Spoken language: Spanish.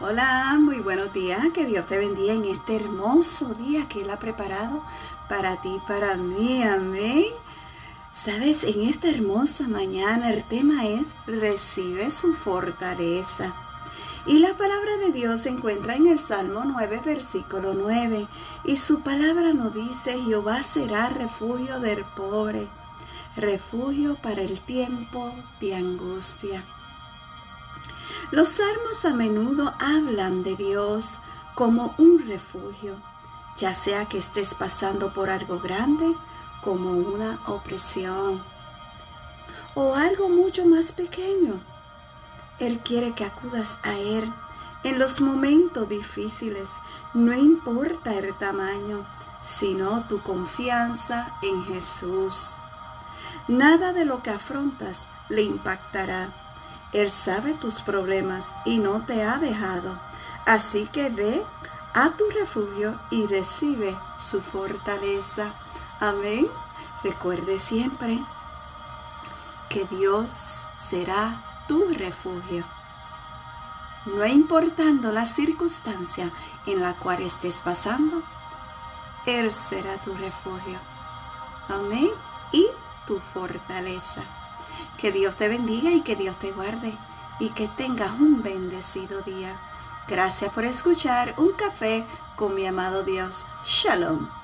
Hola, muy buenos días. Que Dios te bendiga en este hermoso día que Él ha preparado para ti, para mí. Amén. Sabes, en esta hermosa mañana el tema es recibe su fortaleza. Y la palabra de Dios se encuentra en el Salmo 9, versículo 9. Y su palabra nos dice: Jehová será refugio del pobre, refugio para el tiempo de angustia. Los salmos a menudo hablan de Dios como un refugio, ya sea que estés pasando por algo grande, como una opresión, o algo mucho más pequeño. Él quiere que acudas a Él en los momentos difíciles, no importa el tamaño, sino tu confianza en Jesús. Nada de lo que afrontas le impactará. Él sabe tus problemas y no te ha dejado. Así que ve a tu refugio y recibe su fortaleza. Amén. Recuerde siempre que Dios será tu refugio. No importando la circunstancia en la cual estés pasando, Él será tu refugio. Amén. Y tu fortaleza. Que Dios te bendiga y que Dios te guarde y que tengas un bendecido día. Gracias por escuchar Un Café con mi amado Dios. Shalom.